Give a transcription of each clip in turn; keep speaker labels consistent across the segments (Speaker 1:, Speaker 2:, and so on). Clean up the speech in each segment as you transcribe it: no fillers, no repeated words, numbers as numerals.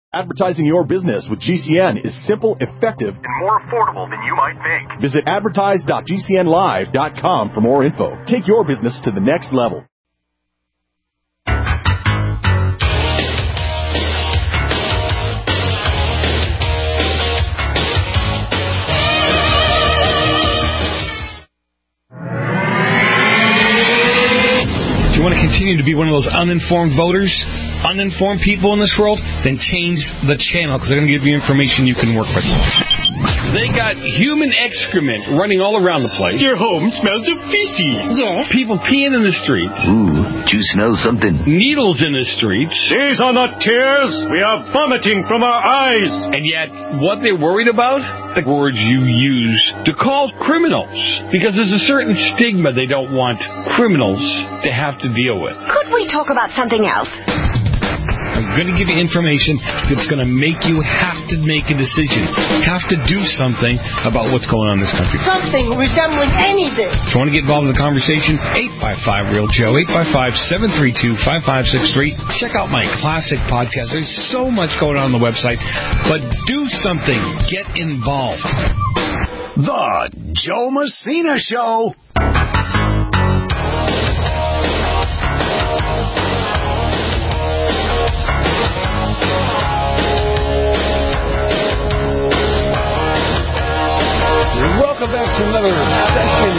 Speaker 1: Advertising your business with GCN is simple, effective, and more affordable than you might think. Visit advertise.gcnlive.com for more info. Take your business to the next level.
Speaker 2: You want to continue to be one of those uninformed voters, uninformed people in this world, then change the channel because they're going to give you information you can work with. They got human excrement running all around the place.
Speaker 3: Your home smells of feces.
Speaker 4: Yes.
Speaker 2: People peeing in the streets.
Speaker 5: Ooh, do you smell something?
Speaker 2: Needles in the streets.
Speaker 3: These are not tears. We are vomiting from our eyes.
Speaker 2: And yet, what they're worried about? The words you use to call criminals. Because there's a certain stigma they don't want criminals to have to deal with.
Speaker 4: Could we talk about something else?
Speaker 2: I'm going to give you information that's going to make you have to make a decision. Have to do something about what's going on in this country.
Speaker 4: Something resembling anything.
Speaker 2: If you want to get involved in the conversation, 855-REAL-JOE, 855-732-5563. Check out my classic podcast. There's so much going on the website. But do something. Get involved.
Speaker 6: The Joe Messina Show.
Speaker 2: Welcome back to another session.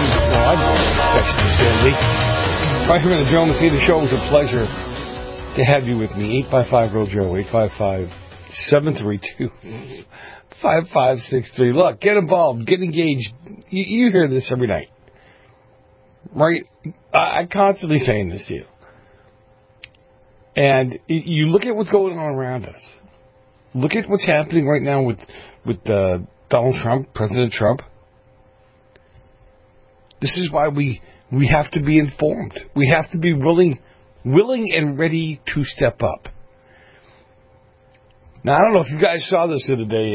Speaker 2: Right here on the Joe Messina Show. It was a pleasure to have you with me. 855-REAL-JOE, 855-732-5563. Look, get involved, get engaged. You hear this every night, right? I'm constantly saying this to you. And you look at what's going on around us. Look at what's happening right now with Donald Trump, President Trump. This is why we have to be informed. We have to be willing and ready to step up. Now, I don't know if you guys saw this the other day,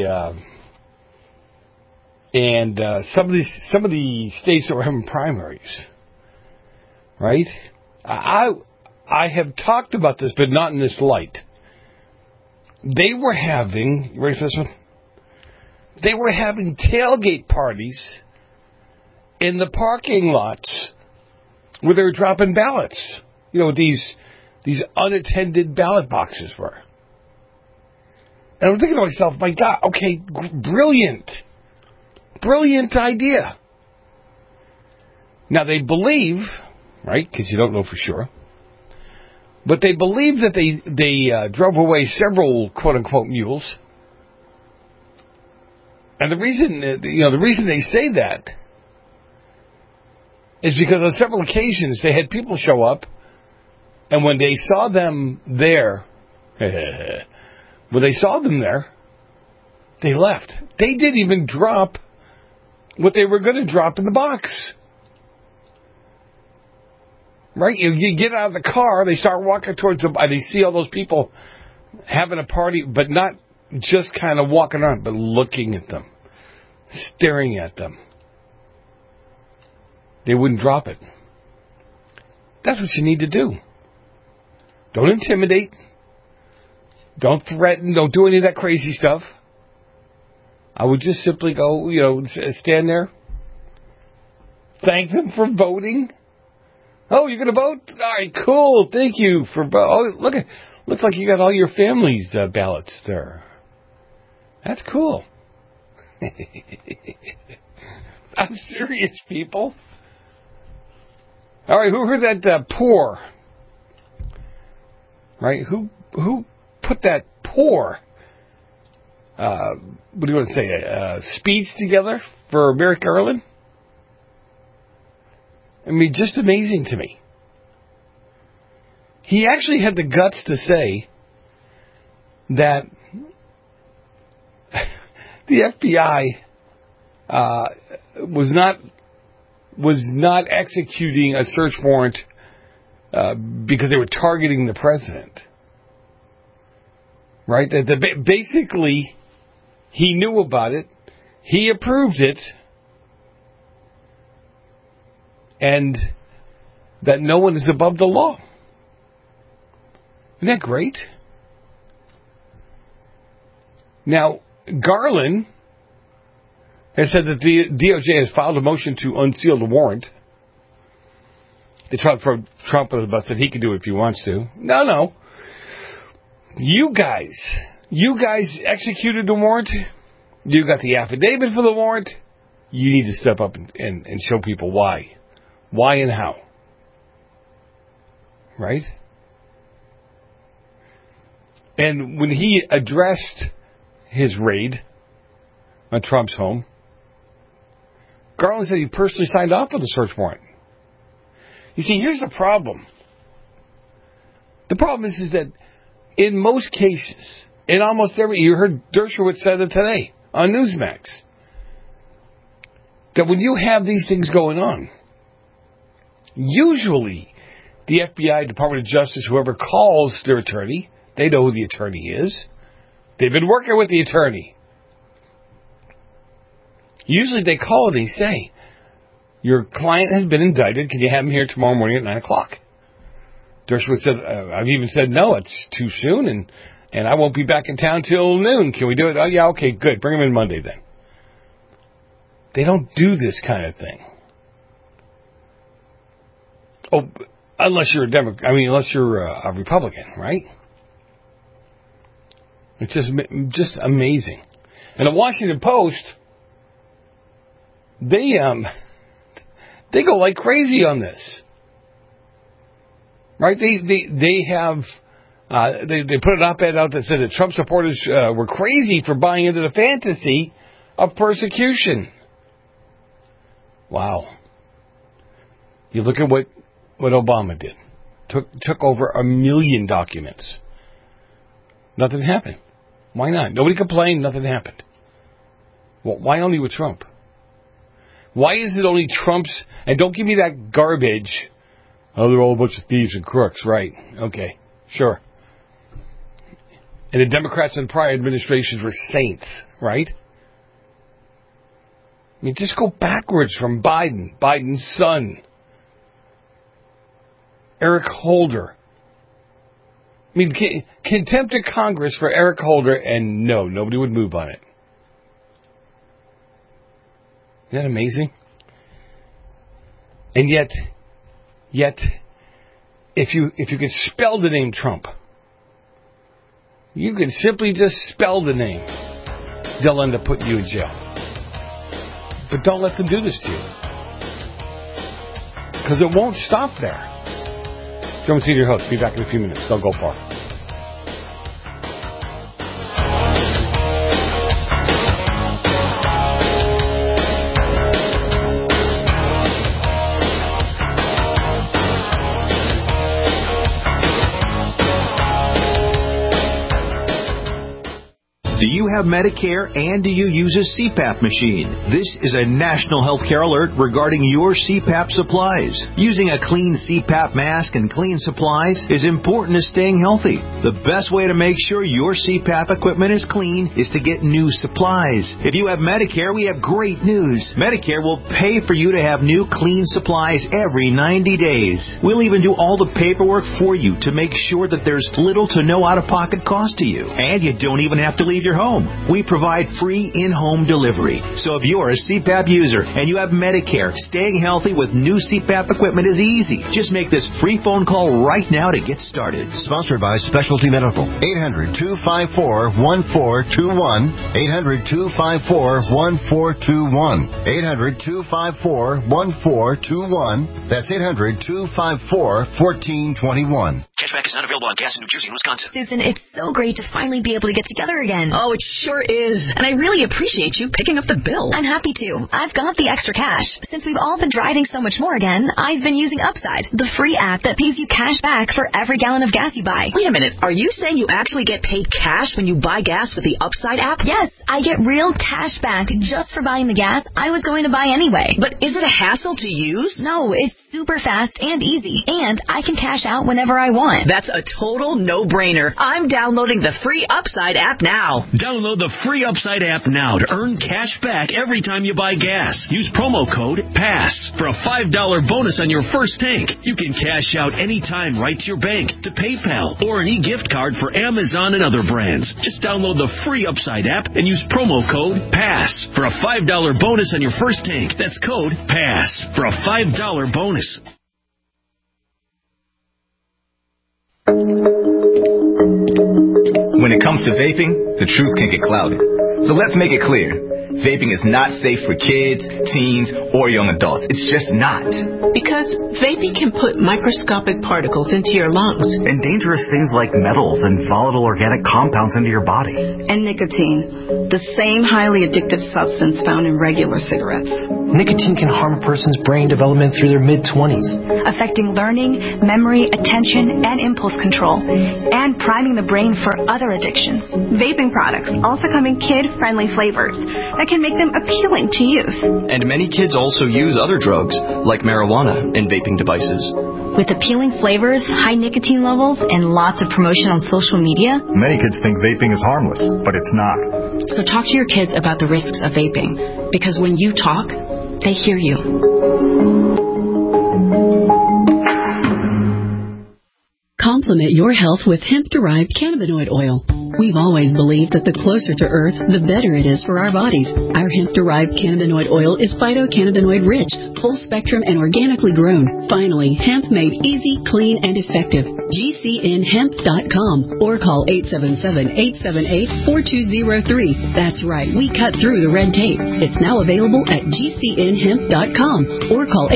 Speaker 2: and some of the states that were having primaries, right? I have talked about this, but not in this light. They were having, you ready for this one? They were having tailgate parties in the parking lots where they were dropping ballots. You know, these unattended ballot boxes were. And I'm thinking to myself, my God, okay, brilliant idea. Now they believe, right, because you don't know for sure, but they believe that they drove away several quote-unquote mules. And the reason they say that is because on several occasions they had people show up, and when they saw them there, they left. They didn't even drop what they were going to drop in the box. Right? You get out of the car, they start walking towards they see all those people having a party, but not just kind of walking around, but looking at them, staring at them. They wouldn't drop it. That's what you need to do. Don't intimidate. Don't threaten. Don't do any of that crazy stuff. I would just simply go, stand there. Thank them for voting. Oh, you're going to vote? All right, cool. Thank you for voting. Oh, looks like you got all your family's ballots there. That's cool. I'm serious, people. All right, who heard that poor? Right? Who put that poor, what do you want to say, speech together for Merrick Garland? I mean, just amazing to me. He actually had the guts to say that the FBI was not executing a search warrant because they were targeting the president. Right? That basically, he knew about it, he approved it, and that no one is above the law. Isn't that great? Now, Garland has said that the DOJ has filed a motion to unseal the warrant. They tried to throw Trump under the bus that he can do it if he wants to. No. You guys executed the warrant. You got the affidavit for the warrant. You need to step up and show people why. Why and how. Right? And when he addressed his raid on Trump's home, Garland said he personally signed off on the search warrant. You see, here's the problem. The problem is that in most cases, in almost every, you heard Dershowitz said it today on Newsmax, that when you have these things going on, usually the FBI, Department of Justice, whoever calls their attorney, they know who the attorney is. They've been working with the attorney. Usually they call and they say, your client has been indicted. Can you have him here tomorrow morning at 9 o'clock? Dershowitz said, I've even said, no, it's too soon, and I won't be back in town till noon. Can we do it? Oh, yeah, okay, good. Bring him in Monday then. They don't do this kind of thing. Oh, unless you're unless you're a Republican, right? It's just amazing. And the Washington Post, they go like crazy on this, right? They have they put an op-ed out that said that Trump supporters were crazy for buying into the fantasy of persecution. Wow! You look at what Obama did. Took over 1 million documents. Nothing happened. Why not? Nobody complained. Nothing happened. Well, why only with Trump? Why is it only Trump's? And don't give me that garbage. Oh, they're all a bunch of thieves and crooks, right? Okay, sure. And the Democrats in prior administrations were saints, right? I mean, just go backwards from Biden's son, Eric Holder. I mean, contempt of Congress for Eric Holder, and no, nobody would move on it. Isn't that amazing? And yet, if you could spell the name Trump, you could simply just spell the name, they'll end up putting you in jail. But don't let them do this to you, because it won't stop there. Joe Messina, your host. Be back in a few minutes. Don't go far.
Speaker 7: Do you have Medicare and do you use a CPAP machine? This is a national healthcare alert regarding your CPAP supplies. Using a clean CPAP mask and clean supplies is important to staying healthy. The best way to make sure your CPAP equipment is clean is to get new supplies. If you have Medicare, we have great news. Medicare will pay for you to have new clean supplies every 90 days. We'll even do all the paperwork for you to make sure that there's little to no out-of-pocket cost to you. And you don't even have to leave your home. We provide free in-home delivery. So if you're a CPAP user and you have Medicare, staying healthy with new CPAP equipment is easy. Just make this free phone call right now to get started.
Speaker 8: Sponsored by Specialty Medical. 800-254-1421. 800-254-1421. 800-254-1421. That's 800-254-1421.
Speaker 5: Cashback is not available on gas in New Jersey and Wisconsin.
Speaker 9: Susan, it's so great to finally be able to get together again.
Speaker 10: Oh, it sure is. And I really appreciate you picking up the bill.
Speaker 9: I'm happy to. I've got the extra cash. Since we've all been driving so much more again, I've been using Upside, the free app that pays you cash back for every gallon of gas you buy.
Speaker 10: Wait a minute. Are you saying you actually get paid cash when you buy gas with the Upside app?
Speaker 9: Yes, I get real cash back just for buying the gas I was going to buy anyway.
Speaker 10: But is it a hassle to use?
Speaker 9: No, it's super fast and easy, and I can cash out whenever I want.
Speaker 10: That's a total no-brainer. I'm downloading the free Upside app now.
Speaker 5: Download the free Upside app now to earn cash back every time you buy gas. Use promo code PASS for a $5 bonus on your first tank. You can cash out anytime right to your bank, to PayPal, or an e-gift card for Amazon and other brands. Just download the free Upside app and use promo code PASS for a $5 bonus on your first tank. That's code PASS for a $5 bonus.
Speaker 11: When it comes to vaping, the truth can get clouded. So let's make it clear. Vaping is not safe for kids, teens, or young adults. It's just not.
Speaker 12: Because vaping can put microscopic particles into your lungs.
Speaker 13: And dangerous things like metals and volatile organic compounds into your body.
Speaker 14: And nicotine, the same highly addictive substance found in regular cigarettes.
Speaker 15: Nicotine can harm a person's brain development through their mid-20s.
Speaker 16: Affecting learning, memory, attention, and impulse control. And priming the brain for other addictions.
Speaker 17: Vaping products also come in kid-friendly flavors that can make them appealing to youth.
Speaker 18: And many kids also use other drugs, like marijuana, in vaping devices.
Speaker 9: With appealing flavors, high nicotine levels, and lots of promotion on social media,
Speaker 19: many kids think vaping is harmless, but it's not.
Speaker 14: So talk to your kids about the risks of vaping, because when you talk, they hear you.
Speaker 20: Complement your health with hemp-derived cannabinoid oil. We've always believed that the closer to Earth, the better it is for our bodies. Our hemp-derived cannabinoid oil is phytocannabinoid-rich, full-spectrum, and organically grown. Finally, hemp made easy, clean, and effective. GCNHemp.com or call 877-878-4203. That's right, we cut through the red tape. It's now available at GCNHemp.com or call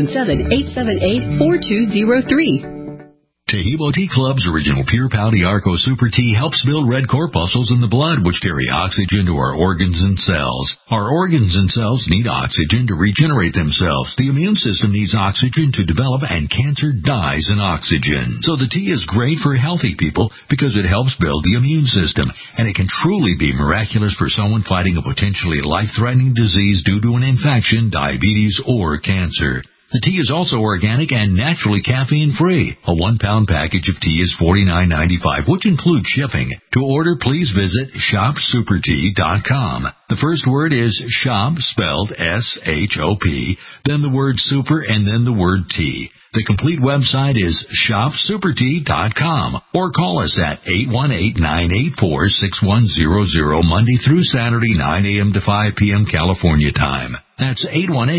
Speaker 20: 877-878-4203.
Speaker 21: Taheebo Tea Club's original Pure Pau Arco Super Tea helps build red corpuscles in the blood, which carry oxygen to our organs and cells. Our organs and cells need oxygen to regenerate themselves. The immune system needs oxygen to develop, and cancer dies in oxygen. So the tea is great for healthy people because it helps build the immune system, and it can truly be miraculous for someone fighting a potentially life-threatening disease due to an infection, diabetes, or cancer. The tea is also organic and naturally caffeine-free. A 1-pound package of tea is $49.95, which includes shipping. To order, please visit shopsupertea.com. The first word is shop, spelled S-H-O-P, then the word super, and then the word tea. The complete website is shopsupertea.com or call us at 818-984-6100 Monday through Saturday, 9 a.m. to 5 p.m. California time. That's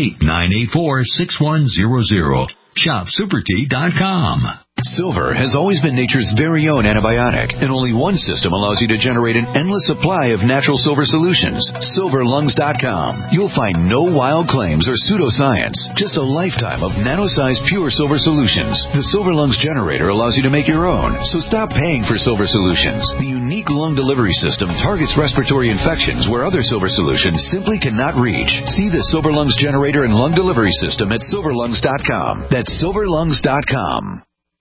Speaker 21: 818-984-6100. ShopSuperTea.com.
Speaker 22: Silver has always been nature's very own antibiotic, and only one system allows you to generate an endless supply of natural silver solutions. SilverLungs.com. You'll find no wild claims or pseudoscience, just a lifetime of nano-sized pure silver solutions. The Silver Lungs generator allows you to make your own, so stop paying for silver solutions. The unique lung delivery system targets respiratory infections where other silver solutions simply cannot reach. See the Silver Lungs generator and lung delivery system at SilverLungs.com. That's SilverLungs.com.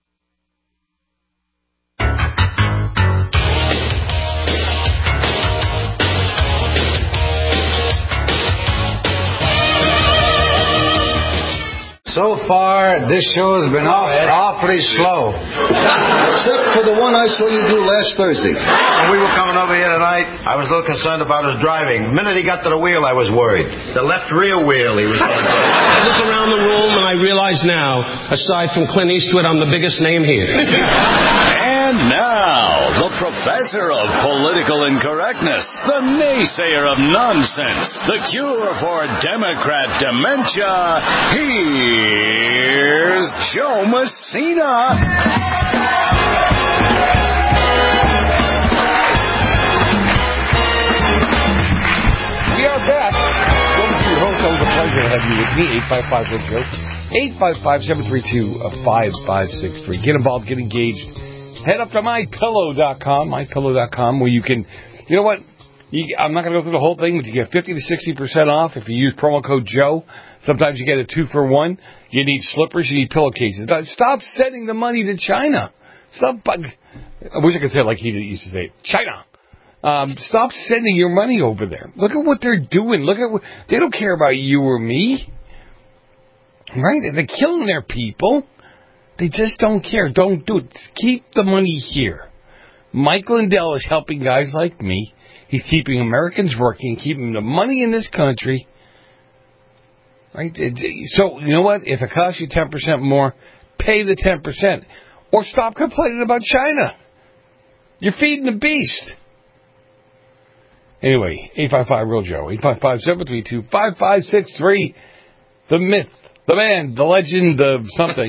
Speaker 23: So far, this show has been awfully slow.
Speaker 24: Except for the one I saw you do last Thursday.
Speaker 25: When we were coming over here tonight, I was a little concerned about his driving. The minute he got to the wheel, I was worried. The left rear wheel, he was going to go.
Speaker 26: I look around the room and I realize now, aside from Clint Eastwood, I'm the biggest name here.
Speaker 6: And now, the professor of political incorrectness, the naysayer of nonsense, the cure for Democrat dementia, here's Joe Messina.
Speaker 2: We are back. Welcome to your host. Always a pleasure to have you with me. 855-JOE. 855-732-5563. Get involved. Get engaged. Head up to mypillow.com, where you can, you know what, I'm not going to go through the whole thing, but you get 50 to 60% off if you use promo code Joe. Sometimes you get a 2-for-1. You need slippers, you need pillowcases. Stop sending the money to China. I wish I could say it like he used to say, China. Stop sending your money over there. Look at what they're doing. They don't care about you or me. Right? They're killing their people. They just don't care. Don't do it. Keep the money here. Mike Lindell is helping guys like me. He's keeping Americans working, keeping the money in this country. Right? So, you know what? If it costs you 10% more, pay the 10%. Or stop complaining about China. You're feeding the beast. Anyway, 855-REAL-JOE, 855-732-5563. The myth, the man, the legend of something.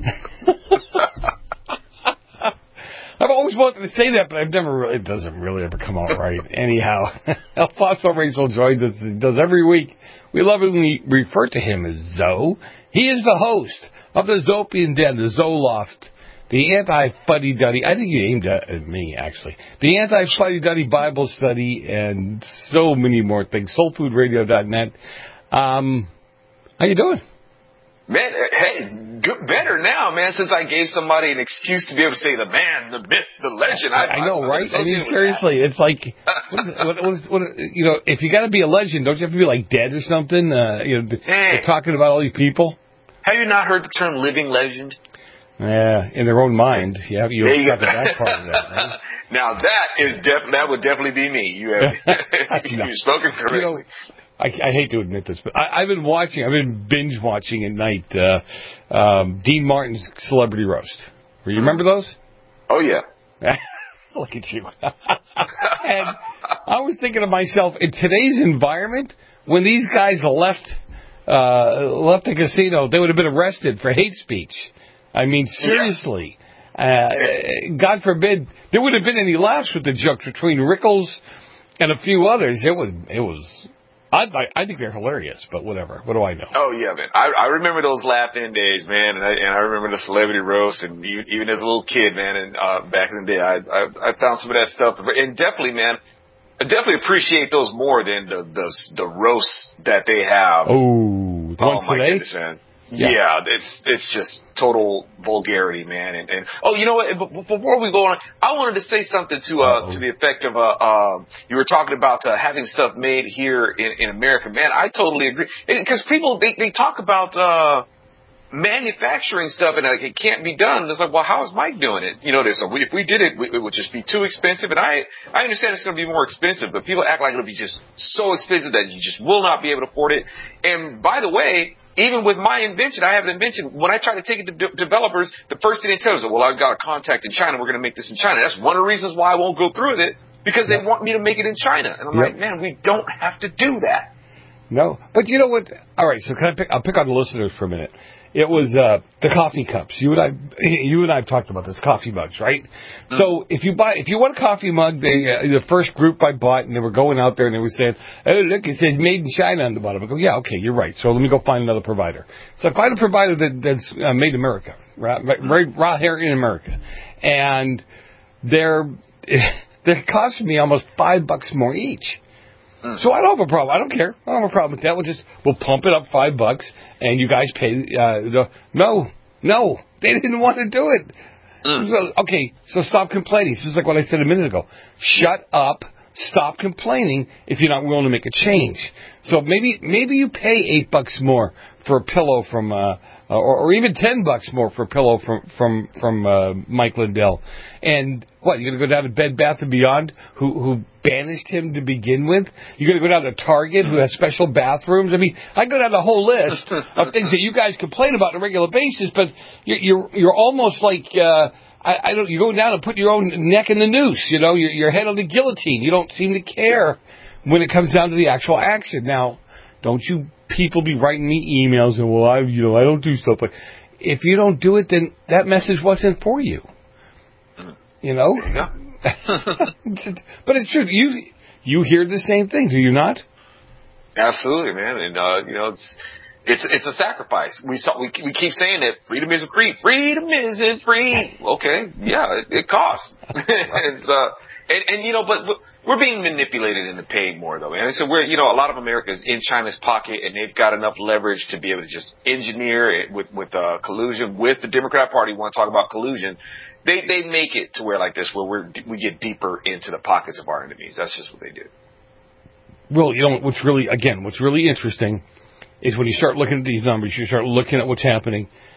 Speaker 2: I've always wanted to say that, but I've never really, it doesn't really ever come out right. Anyhow, Alfonso Rachel joins us, he does every week. We love it when we refer to him as Zoe. He is the host of the Zopian Den, the Zoloft, the Anti-Fuddy-Duddy, I think you aimed at me, actually, the Anti-Fuddy-Duddy Bible Study, and so many more things, soulfoodradio.net. How you doing?
Speaker 1: Man, hey, better now, man, since I gave somebody an excuse to be able to say the man, the myth, the legend.
Speaker 2: I know, right? I mean, seriously, it's like, what, you know, if you got to be a legend, don't you have to be, like, dead or something? You're talking about all these people.
Speaker 1: Have you not heard the term living legend?
Speaker 2: Yeah, in their own mind. Yeah, you got the back part of that, right?
Speaker 1: Now, that would definitely be me. You have you've spoken correctly.
Speaker 2: You know, I hate to admit this, but I've been binge watching at night Dean Martin's Celebrity Roast. You remember those?
Speaker 1: Oh, yeah.
Speaker 2: Look at you. And I was thinking to myself, in today's environment, when these guys left the casino, they would have been arrested for hate speech. I mean, seriously. God forbid there would have been any laughs with the jokes between Rickles and a few others. It was. I think they're hilarious, but whatever. What do I know?
Speaker 1: Oh, yeah, man. I remember those laugh-in days, man, and I remember the Celebrity Roast, and even as a little kid, man, and back in the day, I found some of that stuff. And definitely, man, I definitely appreciate those more than the roasts that they have.
Speaker 2: Oh,
Speaker 1: my goodness, man. Yeah, it's just total vulgarity, man. And oh, you know what? Before we go on, I wanted to say something to the effect of you were talking about having stuff made here in America, man. I totally agree, because people they talk about manufacturing stuff and like it can't be done. And it's like, well, how is Mike doing it? You know, if we did it, it would just be too expensive. And I understand it's going to be more expensive, but people act like it'll be just so expensive that you just will not be able to afford it. And by the way, even with my invention, I have an invention. When I try to take it to developers, the first thing they tell us is, well, I've got a contact in China. We're going to make this in China. That's one of the reasons why I won't go through with it, because they want me to make it in China. And I'm like, man, we don't have to do that.
Speaker 2: No. But you know what? All right, so I'll pick on the listeners for a minute. It was the coffee cups. You and I have talked about this, coffee mugs, right? Mm-hmm. So if you want a coffee mug, the first group I bought, and they were going out there and they were saying, "Oh, look, it says made in China on the bottom." I go, "Yeah, okay, you're right. So let me go find another provider." So I find a provider that's made in America, right here in America, and they're costing me almost $5 more each. So I don't have a problem. I don't care. I don't have a problem with that. We'll pump it up $5, and you guys pay. No, they didn't want to do it. So stop complaining. This is like what I said a minute ago. Shut up. Stop complaining if you're not willing to make a change. So maybe you pay $8 more for a pillow from, or even $10 more for a pillow from Mike Lindell. And what, you're going to go down to Bed Bath & Beyond, who banished him to begin with? You're going to go down to Target, who has special bathrooms? I mean, I go down the whole list of things that you guys complain about on a regular basis, but you're almost like, you go down and put your own neck in the noose, you know, your head on the guillotine. You don't seem to care when it comes down to the actual action. Now, don't you people be writing me emails and, well, I don't do stuff like. If you don't do it, then that message wasn't for you. You know?
Speaker 1: Yeah.
Speaker 2: But it's true. You hear the same thing, do you not?
Speaker 1: Absolutely, man. And it's a sacrifice. We keep saying that freedom isn't free. Freedom isn't free. Okay, yeah, it costs. But we're being manipulated into paying more, though, man. And so a lot of America is in China's pocket, and they've got enough leverage to be able to just engineer it with collusion with the Democrat Party. Want to talk about collusion? They make it to where like this, where we get deeper into the pockets of our enemies. That's just what they do.
Speaker 2: Well, what's really interesting is when you start looking at these numbers, you start looking at what's happening,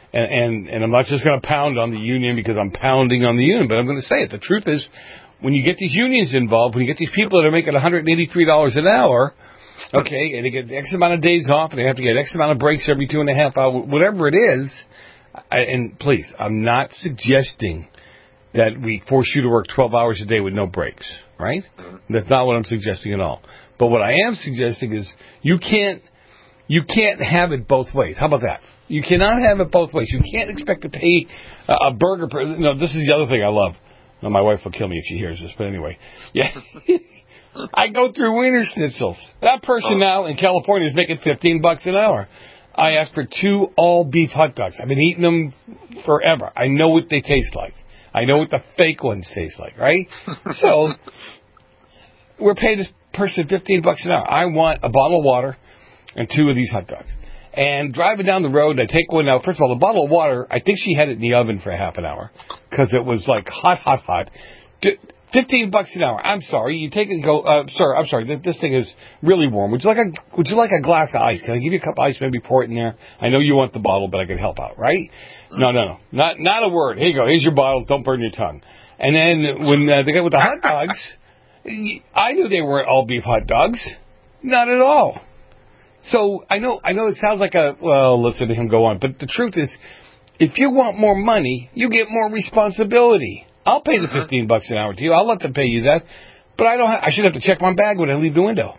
Speaker 2: And I'm not just going to pound on the union because I'm pounding on the union, but I'm going to say it. The truth is, when you get these unions involved, when you get these people that are making $183 an hour, okay, and they get X amount of days off, and they have to get X amount of breaks every 2.5 hours, whatever it is, and please, I'm not suggesting that we force you to work 12 hours a day with no breaks, right? That's not what I'm suggesting at all. But what I am suggesting is you can't have it both ways. How about that? You cannot have it both ways. You can't expect to pay a burger. This is the other thing I love. No, my wife will kill me if she hears this, but anyway. Yeah. I go through Wiener Schnitzels. That person now in California is making $15 an hour. I asked for 2 all-beef hot dogs. I've been eating them forever. I know what they taste like. I know what the fake ones taste like, right? So we're paying this person $15 an hour. I want a bottle of water and 2 of these hot dogs. And driving down the road, I take one out. First of all, the bottle of water, I think she had it in the oven for half an hour because it was like hot. $15 an hour. I'm sorry. You take it and go, sir, I'm sorry. This thing is really warm. Would you like a glass of ice? Can I give you a cup of ice? Maybe pour it in there. I know you want the bottle, but I can help out, right? No. Not a word. Here you go. Here's your bottle. Don't burn your tongue. And then when they got with the hot dogs, I knew they weren't all beef hot dogs. Not at all. So I know it sounds like listen to him go on, but the truth is, if you want more money, you get more responsibility. I'll pay the $15 an hour to you. I'll let them pay you that, but I should have to check my bag when I leave the window.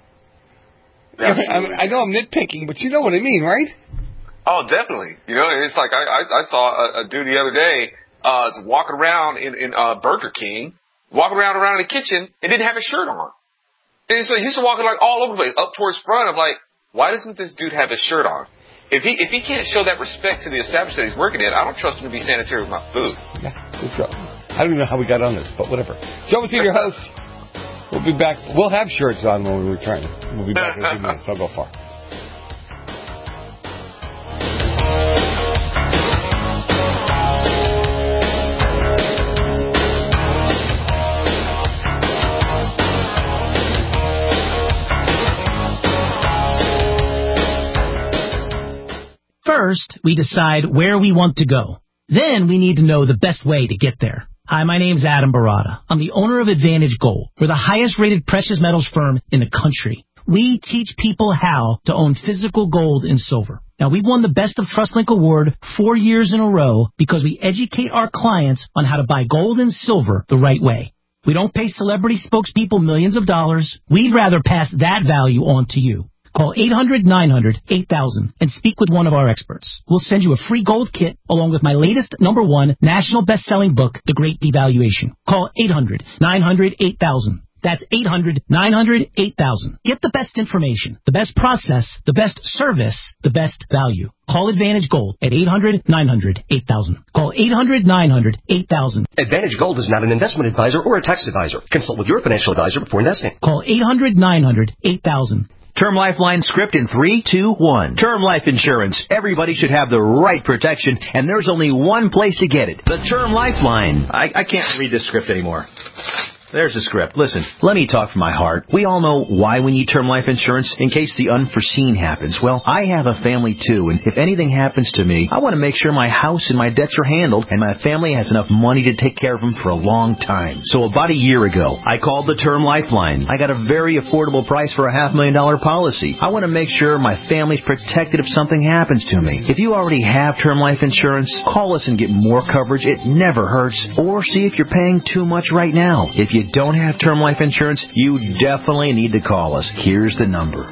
Speaker 2: I know I'm nitpicking, but you know what I mean, right?
Speaker 1: Oh, definitely. It's like I saw a dude the other day walking around in Burger King, walking around in the kitchen and didn't have a shirt on, and so he's walking like all over the place, up towards front. I'm like, why doesn't this dude have his shirt on? If he can't show that respect to the establishment he's working at, I don't trust him to be sanitary with my food.
Speaker 2: Yeah, good job. I don't even know how we got on this, but whatever. Joe was here, your host. We'll be back. We'll have shirts on when we return. We'll be back in a few minutes. Don't go far.
Speaker 3: First, we decide where we want to go. Then we need to know the best way to get there. Hi, my name's Adam Barada. I'm the owner of Advantage Gold. We're the highest rated precious metals firm in the country. We teach people how to own physical gold and silver. Now, we've won the Best of TrustLink Award 4 years in a row because we educate our clients on how to buy gold and silver the right way. We don't pay celebrity spokespeople millions of dollars. We'd rather pass that value on to you. Call 800-900-8000 and speak with one of our experts. We'll send you a free gold kit along with my latest #1 national best-selling book, The Great Devaluation. Call 800-900-8000. That's 800-900-8000. Get the best information, the best process, the best service, the best value. Call Advantage Gold at 800-900-8000. Call 800-900-8000.
Speaker 4: Advantage Gold is not an investment advisor or a tax advisor. Consult with your financial advisor before investing.
Speaker 3: Call 800-900-8000.
Speaker 5: Term Lifeline script in 3, 2, 1. Term life insurance. Everybody should have the right protection, and there's only one place to get it. The Term Lifeline. I can't read this script anymore. There's the script. Listen, let me talk from my heart. We all know why we need term life insurance, in case the unforeseen happens. Well, I have a family too, and if anything happens to me, I want to make sure my house and my debts are handled, and my family has enough money to take care of them for a long time. So about a year ago, I called the Term Lifeline. I got a very affordable price for a $500,000 policy. I want to make sure my family's protected if something happens to me. If you already have term life insurance, call us and get more coverage. It never hurts. Or see if you're paying too much right now. If you don't have term life insurance, you definitely need to call us. Here's the number.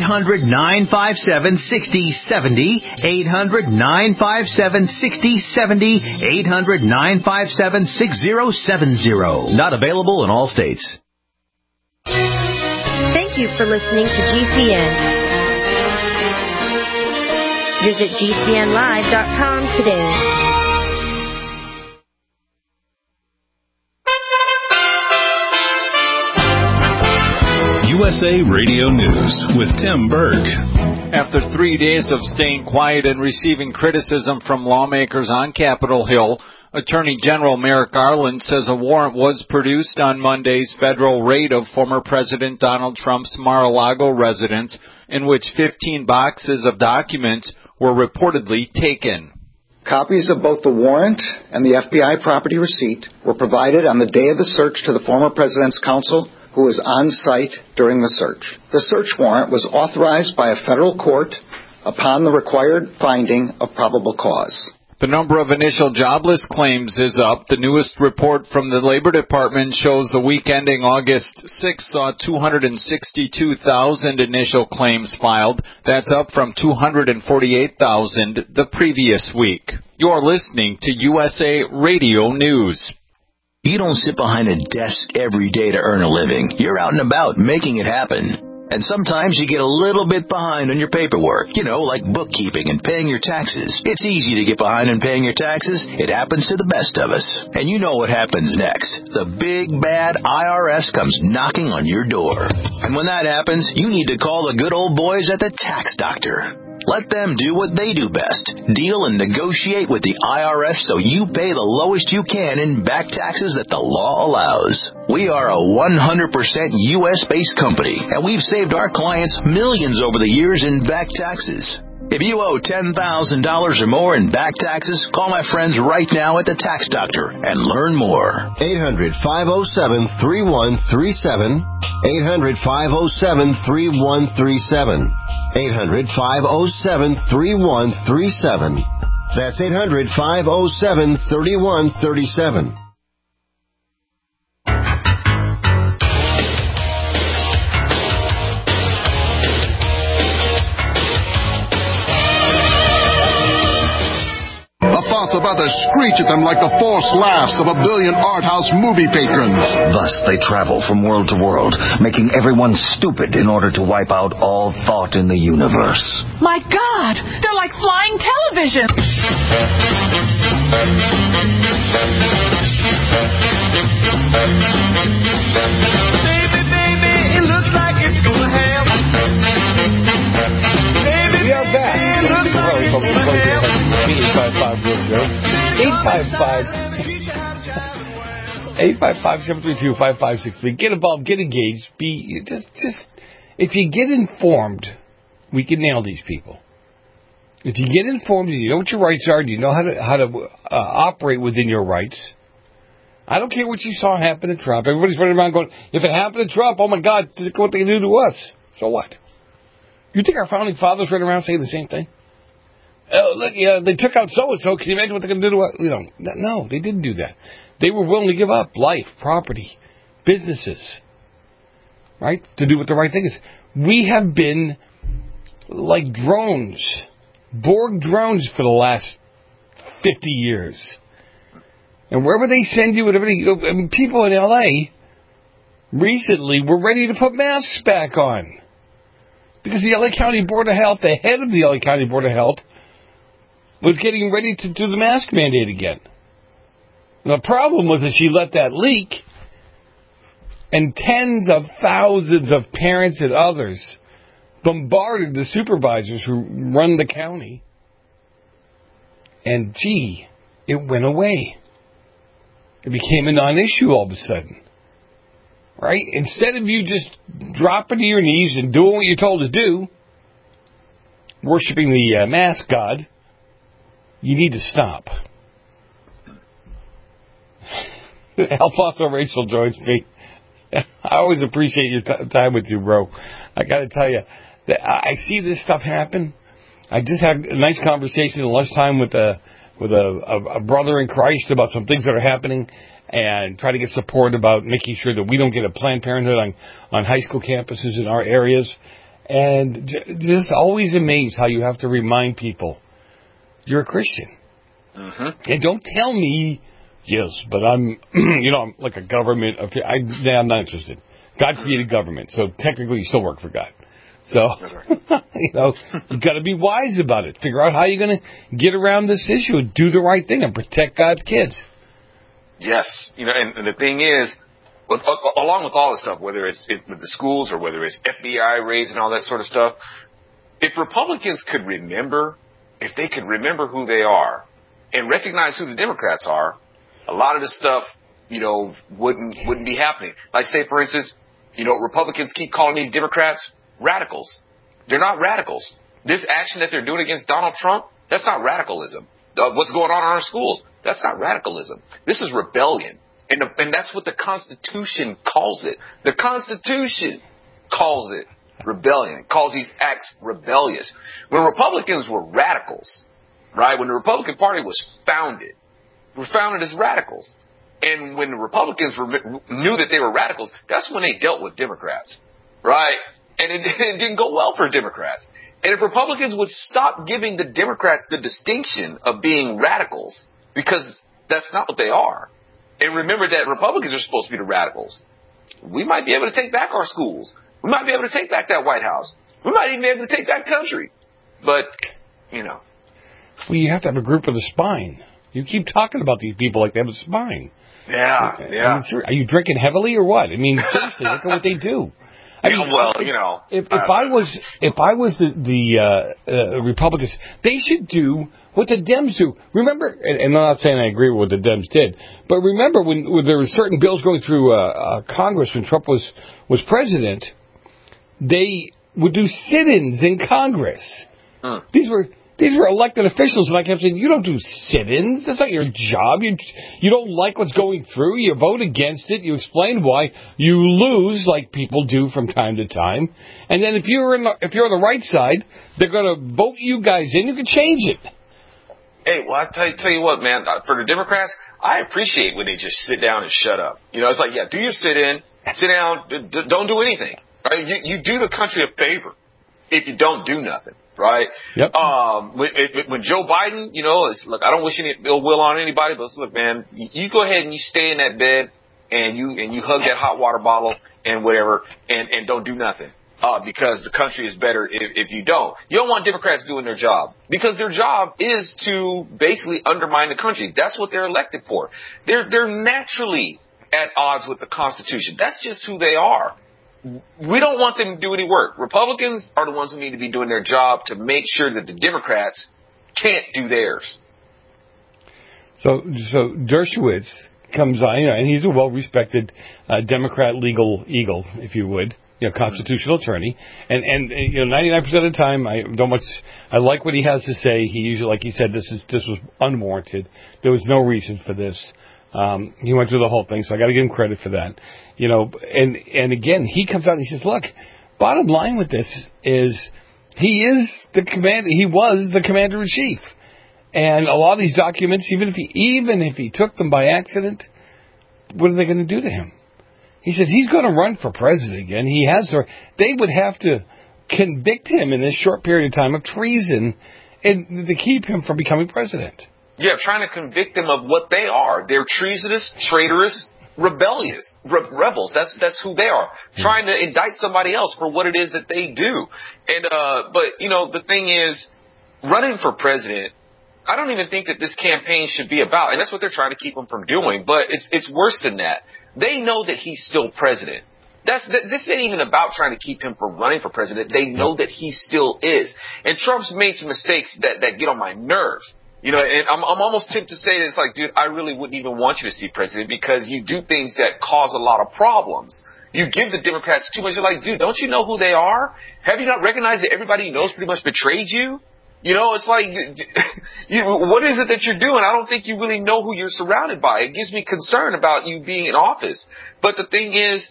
Speaker 5: 800-957-6070. 800-957-6070. 800-957-6070. Not available in all states.
Speaker 7: Thank you for listening to GCN. Visit GCNlive.com today.
Speaker 8: USA Radio News with Tim Berg.
Speaker 10: After 3 days of staying quiet and receiving criticism from lawmakers on Capitol Hill, Attorney General Merrick Garland says a warrant was produced on Monday's federal raid of former President Donald Trump's Mar-a-Lago residence, in which 15 boxes of documents were reportedly taken.
Speaker 24: Copies of both the warrant and the FBI property receipt were provided on the day of the search to the former president's counsel, who was on site during the search. The search warrant was authorized by a federal court upon the required finding of probable cause.
Speaker 10: The number of initial jobless claims is up. The newest report from the Labor Department shows the week ending August 6 saw 262,000 initial claims filed. That's up from 248,000 the previous week. You're listening to USA Radio News.
Speaker 22: You don't sit behind a desk every day to earn a living. You're out and about making it happen. And sometimes you get a little bit behind on your paperwork, like bookkeeping and paying your taxes. It's easy to get behind on paying your taxes. It happens to the best of us. And you know what happens next. The big, bad IRS comes knocking on your door. And when that happens, you need to call the good old boys at the Tax Doctor. Let them do what they do best. Deal and negotiate with the IRS so you pay the lowest you can in back taxes that the law allows. We are a 100% U.S.-based company, and we've saved our clients millions over the years in back taxes. If you owe $10,000 or more in back taxes, call my friends right now at the Tax Doctor and learn more.
Speaker 11: 800-507-3137. 800-507-3137. 800-507-3137. That's 800-507-3137.
Speaker 12: Thoughts about to screech at them like the forced laughs of a billion art house movie patrons.
Speaker 13: Thus they travel from world to world, making everyone stupid in order to wipe out all thought in the universe.
Speaker 15: My God, they're like flying television.
Speaker 12: Baby, it looks like it's gonna happen.
Speaker 2: We are back. 855-732-5563. Get involved, get engaged. Just if you get informed, we can nail these people. If you get informed and you know what your rights are, and you know how to operate within your rights. I don't care what you saw happen to Trump. Everybody's running around going, if it happened to Trump, oh my God, look what they do to us. So what? You think our founding fathers ran around saying the same thing? Oh, look, they took out so-and-so. Can you imagine what they're going to do to us? No, they didn't do that. They were willing to give up life, property, businesses, right, to do what the right thing is. We have been like drones, Borg drones for the last 50 years. And wherever they send you, people in L.A. recently were ready to put masks back on. Because the L.A. County Board of Health, the head of the L.A. County Board of Health, was getting ready to do the mask mandate again. The problem was that she let that leak, and tens of thousands of parents and others bombarded the supervisors who run the county. And, it went away. It became a non-issue all of a sudden. Right? Instead of you just dropping to your knees and doing what you're told to do, worshiping the mask god, you need to stop. Alfonso Rachel joins me. I always appreciate your time with you, bro. I got to tell you, that I see this stuff happen. I just had a nice conversation at lunchtime with a brother in Christ about some things that are happening, and try to get support about making sure that we don't get a Planned Parenthood on high school campuses in our areas. And just always amazed how you have to remind people, you're a Christian. Mm-hmm. And don't tell me, yes, but I'm like a government. I'm not interested. God created government, so technically you still work for God. So, you've got to be wise about it. Figure out how you're going to get around this issue and do the right thing and protect God's kids.
Speaker 1: Yes, and the thing is, along with all this stuff, whether it's with the schools or whether it's FBI raids and all that sort of stuff, if Republicans could remember, if they could remember who they are and recognize who the Democrats are, a lot of this stuff, wouldn't be happening. Like, say, for instance, Republicans keep calling these Democrats radicals. They're not radicals. This action that they're doing against Donald Trump, that's not radicalism. what's going on in our schools. That's not radicalism. This is rebellion. And that's what the Constitution calls it. The Constitution calls it rebellion, calls these acts rebellious. When Republicans were radicals, right, when the Republican Party was founded, were founded as radicals. And when the Republicans knew that they were radicals, that's when they dealt with Democrats, right? And it didn't go well for Democrats. And if Republicans would stop giving the Democrats the distinction of being radicals, because that's not what they are, and remember that Republicans are supposed to be the radicals, we might be able to take back our schools. We might be able to take back that White House. We might even be able to take back country. But,
Speaker 2: Well, you have to have a group with a spine. You keep talking about these people like they have a spine.
Speaker 1: Yeah.
Speaker 2: I mean, are you drinking heavily or what? I mean, seriously, look at what they do. I mean, if I was the Republicans, they should do what the Dems do. Remember, and I'm not saying I agree with what the Dems did, but remember when there were certain bills going through Congress when Trump was president, they would do sit-ins in Congress. These were elected officials, and I kept saying, you don't do sit-ins. That's not your job. You don't like what's going through. You vote against it. You explain why. You lose, like people do from time to time. And then if you're on the right side, they're going to vote you guys in. You can change it.
Speaker 1: Hey, well, I tell you what, man. For the Democrats, I appreciate when they just sit down and shut up. It's like, yeah, do your sit-in, sit down, don't do anything. Right? You do the country a favor if you don't do nothing. Right?
Speaker 2: Yep.
Speaker 1: When Joe Biden, look, I don't wish any ill will on anybody, but look, man, you go ahead and you stay in that bed and you hug that hot water bottle and whatever and don't do nothing. Because the country is better if you don't. You don't want Democrats doing their job because their job is to basically undermine the country. That's what they're elected for. They're naturally at odds with the Constitution. That's just who they are. We don't want them to do any work. Republicans are the ones who need to be doing their job to make sure that the Democrats can't do theirs.
Speaker 2: So Dershowitz comes on, and he's a well-respected Democrat legal eagle, if you would, constitutional attorney. And 99% of the time, I like what he has to say. He usually, like he said, this was unwarranted. There was no reason for this. He went through the whole thing, so I got to give him credit for that. And again, he comes out and he says, look, bottom line with this is he was the commander-in-chief. And a lot of these documents, even if he took them by accident, what are they going to do to him? He said he's going to run for president again. They would have to convict him in this short period of time of treason and to keep him from becoming president.
Speaker 1: Yeah, trying to convict them of what they are. They're treasonous, traitorous, rebellious, rebels. That's who they are. Trying to indict somebody else for what it is that they do. And but the thing is, running for president, I don't even think that this campaign should be about, and that's what they're trying to keep him from doing. But it's worse than that. They know that he's still president. This ain't even about trying to keep him from running for president. They know that he still is. And Trump's made some mistakes that get on my nerves. And I'm almost tempted to say this, like, dude, I really wouldn't even want you to see president because you do things that cause a lot of problems. You give the Democrats too much. You're like, dude, don't you know who they are? Have you not recognized that everybody you knows pretty much betrayed you? It's like, what is it that you're doing? I don't think you really know who you're surrounded by. It gives me concern about you being in office. But the thing is,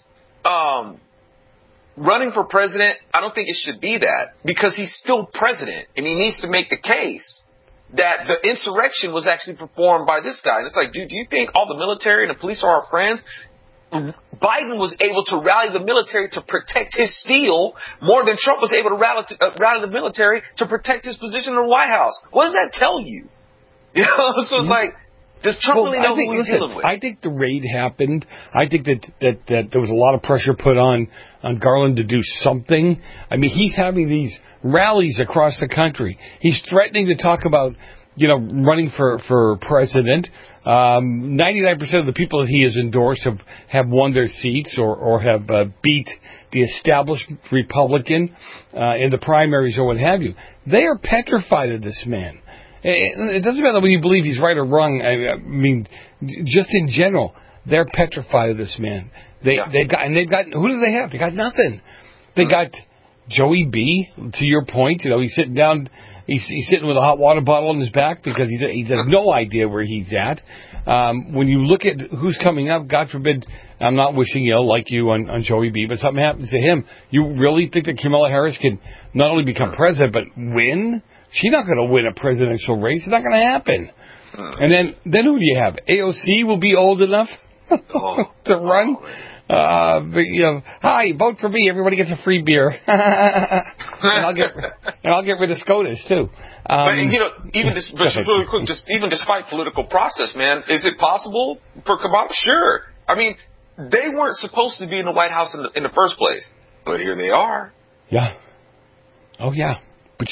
Speaker 1: running for president, I don't think it should be that because he's still president and he needs to make the case that the insurrection was actually performed by this guy. And it's like, dude, do you think all the military and the police are our friends? Biden was able to rally the military to protect his steel more than Trump was able to rally the military to protect his position in the White House. What does that tell you? So it's like, does Trump really know who he's dealing with?
Speaker 2: I think the raid happened. I think that there was a lot of pressure put on Garland to do something. I mean, he's having these rallies across the country. He's threatening to talk about, running for president. 99% of the people that he has endorsed have won their seats or have beat the established Republican in the primaries or what have you. They are petrified of this man. It doesn't matter whether you believe he's right or wrong. I mean, just in general, they're petrified of this man. They've got who do they have? They got nothing. They got Joey B, to your point, he's sitting down, he's sitting with a hot water bottle on his back because he has no idea where he's at. When you look at who's coming up, God forbid, I'm not wishing ill like you on Joey B, but something happens to him, you really think that Kamala Harris can not only become president, but win? She's not going to win a presidential race. It's not going to happen. And then who do you have? AOC will be old enough to run. Hi, vote for me. Everybody gets a free beer, and I'll get rid of SCOTUS too.
Speaker 1: But just really quick, even despite political process, man, is it possible for Kamala? Sure. I mean, they weren't supposed to be in the White House in the first place, but here they are.
Speaker 2: Yeah. Oh yeah. But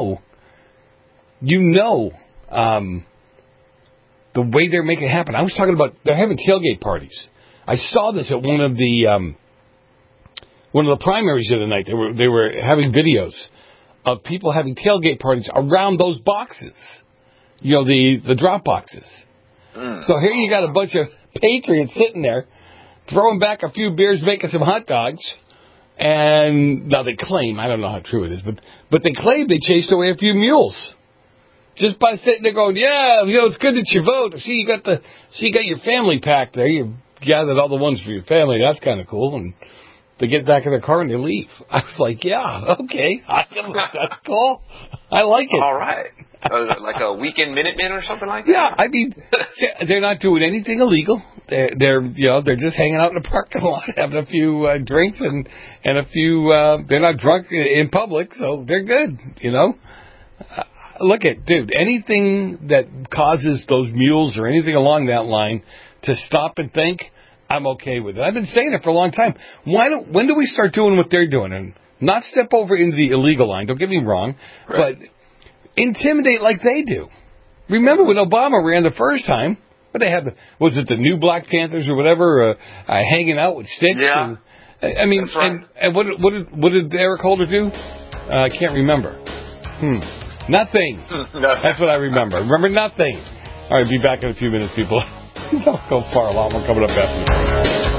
Speaker 2: the way they're making it happen. I was talking about they're having tailgate parties. I saw this at one of the primaries the other night. They were having videos of people having tailgate parties around those boxes. The drop boxes. So here you got a bunch of patriots sitting there, throwing back a few beers, making some hot dogs. And now they claim, I don't know how true it is, but they claim they chased away a few mules. Just by sitting there going, yeah, it's good that you vote. See, you got your family pack there. You gathered all the ones for your family. That's kind of cool. And they get back in their car and they leave. I was like, yeah, okay. That's cool. I like it.
Speaker 1: All right. Like a weekend Minutemen or something like that?
Speaker 2: Yeah, I mean, they're not doing anything illegal. They're just hanging out in the parking lot, having a few drinks and a few, they're not drunk in public, so they're good, Look at, dude, anything that causes those mules or anything along that line to stop and think, I'm okay with it. I've been saying it for a long time. When do we start doing what they're doing? And not step over into the illegal line, don't get me wrong, right, but intimidate like they do. Remember when Obama ran the first time, what they had, was it the new Black Panthers or whatever, hanging out with sticks?
Speaker 1: Yeah.
Speaker 2: And, I mean, right. and what did Eric Holder do? I can't remember. Nothing. That's what I remember. Remember nothing. All right, be back in a few minutes, people. Don't go far along. We're coming up after this.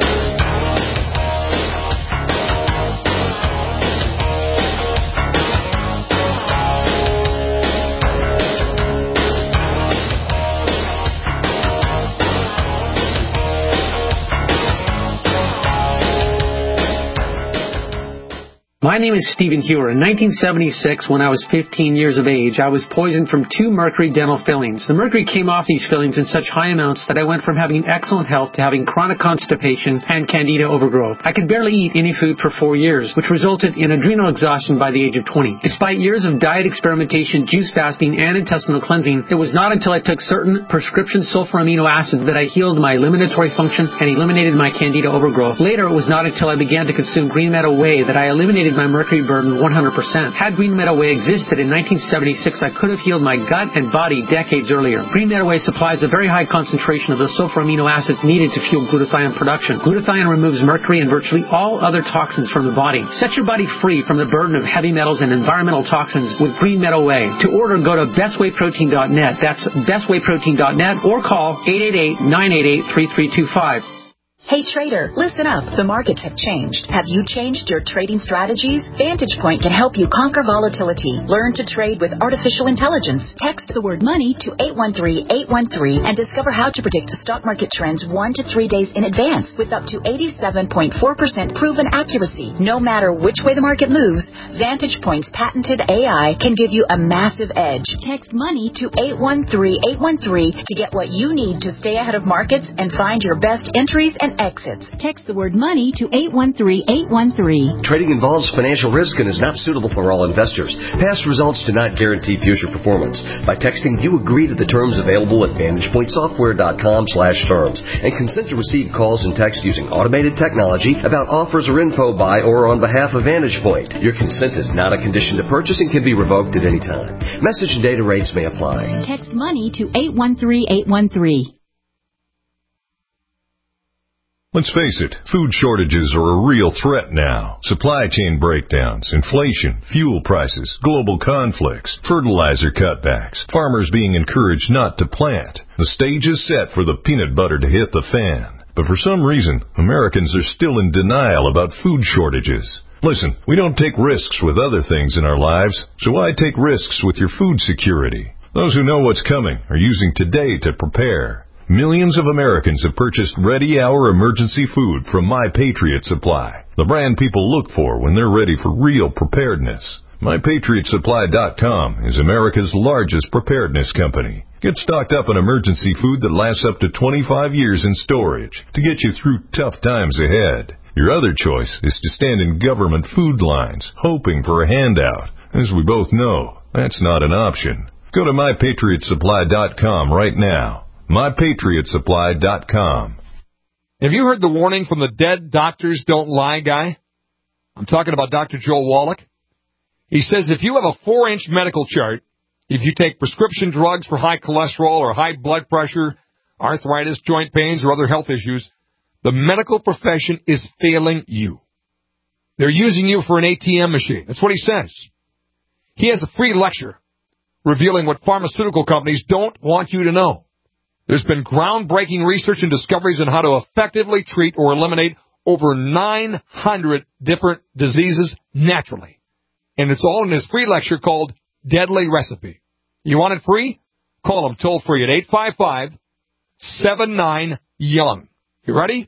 Speaker 9: My name is Stephen Hewer. In 1976, when I was 15 years of age, I was poisoned from 2 mercury dental fillings. The mercury came off these fillings in such high amounts that I went from having excellent health to having chronic constipation and candida overgrowth. I could barely eat any food for 4 years, which resulted in adrenal exhaustion by the age of 20. Despite years of diet experimentation, juice fasting, and intestinal cleansing, it was not until I took certain prescription sulfur amino acids that I healed my eliminatory function and eliminated my candida overgrowth. Later, it was not until I began to consume Green Meadow Whey that I eliminated my mercury burden 100%. Had Green Meadow Whey existed in 1976, I could have healed my gut and body decades earlier. Green Meadow Whey supplies a very high concentration of the sulfur amino acids needed to fuel glutathione production. Glutathione removes mercury and virtually all other toxins from the body. Set your body free from the burden of heavy metals and environmental toxins with Green Meadow Whey. To order, go to bestwayprotein.net. That's bestwayprotein.net or call 888-988-3325.
Speaker 14: Hey trader, listen up. The markets have changed. Have you changed your trading strategies? Vantage Point can help you conquer volatility. Learn to trade with artificial intelligence. Text the word money to 813-813 and discover how to predict stock market trends 1 to 3 days in advance with up to 87.4% proven accuracy. No matter which way the market moves, Vantage Point's patented AI can give you a massive edge. Text money to 813-813 to get what you need to stay ahead of markets and find your best entries and exits. Text the word money to 813-813.
Speaker 4: Trading involves financial risk and is not suitable for all investors. Past results do not guarantee future performance. By texting, you agree to the terms available at VantagePointSoftware.com/terms and consent to receive calls and text using automated technology about offers or info by or on behalf of Vantage Point. Your consent is not a condition to purchase and can be revoked at any time. Message and data rates may apply.
Speaker 14: Text money to 813-813.
Speaker 16: Let's face it, food shortages are a real threat now. Supply chain breakdowns, inflation, fuel prices, global conflicts, fertilizer cutbacks, farmers being encouraged not to plant. The stage is set for the peanut butter to hit the fan. But for some reason, Americans are still in denial about food shortages. Listen, we don't take risks with other things in our lives, so why take risks with your food security? Those who know what's coming are using today to prepare. Millions of Americans have purchased ready-hour emergency food from My Patriot Supply, the brand people look for when they're ready for real preparedness. MyPatriotSupply.com is America's largest preparedness company. Get stocked up on emergency food that lasts up to 25 years in storage to get you through tough times ahead. Your other choice is to stand in government food lines, hoping for a handout. As we both know, that's not an option. Go to MyPatriotSupply.com right now. MyPatriotSupply.com.
Speaker 17: Have you heard the warning from the Dead Doctors Don't Lie guy? I'm talking about Dr. Joel Wallach. He says if you have a 4-inch medical chart, if you take prescription drugs for high cholesterol or high blood pressure, arthritis, joint pains, or other health issues, the medical profession is failing you. They're using you for an ATM machine. That's what he says. He has a free lecture revealing what pharmaceutical companies don't want you to know. There's been groundbreaking research and discoveries on how to effectively treat or eliminate over 900 different diseases naturally. And it's all in his free lecture called Deadly Recipe. You want it free? Call him toll free at 855-79-YOUNG. You ready?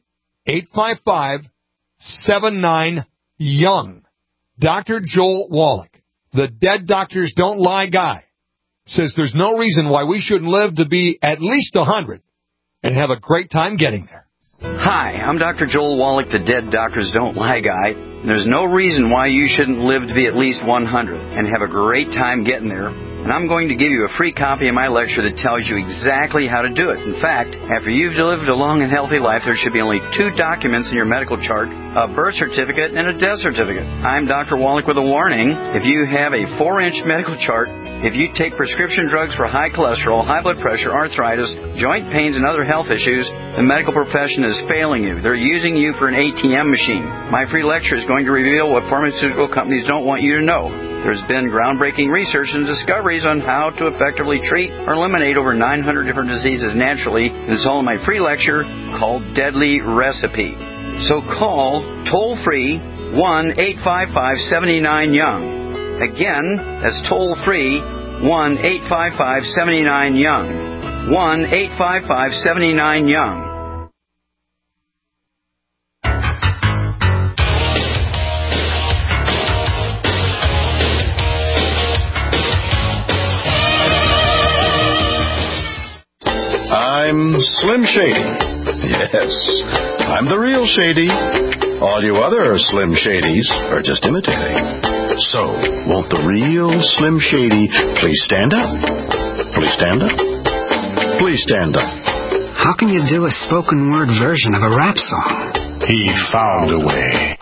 Speaker 17: 855-79-YOUNG. Dr. Joel Wallach, the Dead Doctors Don't Lie guy, says there's no reason why we shouldn't live to be at least 100 and have a great time getting there.
Speaker 18: Hi, I'm Dr. Joel Wallach, the Dead Doctors Don't Lie guy. And there's no reason why you shouldn't live to be at least 100 and have a great time getting there. And I'm going to give you a free copy of my lecture that tells you exactly how to do it. In fact, after you've lived a long and healthy life, there should be only 2 documents in your medical chart, a birth certificate and a death certificate. I'm Dr. Wallach with a warning. If you have a 4-inch medical chart, if you take prescription drugs for high cholesterol, high blood pressure, arthritis, joint pains, and other health issues, the medical profession is failing you. They're using you for an ATM machine. My free lecture is going to reveal what pharmaceutical companies don't want you to know. There's been groundbreaking research and discoveries on how to effectively treat or eliminate over 900 different diseases naturally. And it's all in my free lecture called Deadly Recipe. So call toll-free 1-855-79-YOUNG. Again, that's toll-free 1-855-79-YOUNG. 1-855-79-YOUNG.
Speaker 6: I'm Slim Shady. Yes, I'm the real Shady. All you other Slim Shadys are just imitating. So, won't the real Slim Shady please stand up? Please stand up? Please stand up.
Speaker 19: How can you do a spoken word version of a rap song?
Speaker 6: He found a way.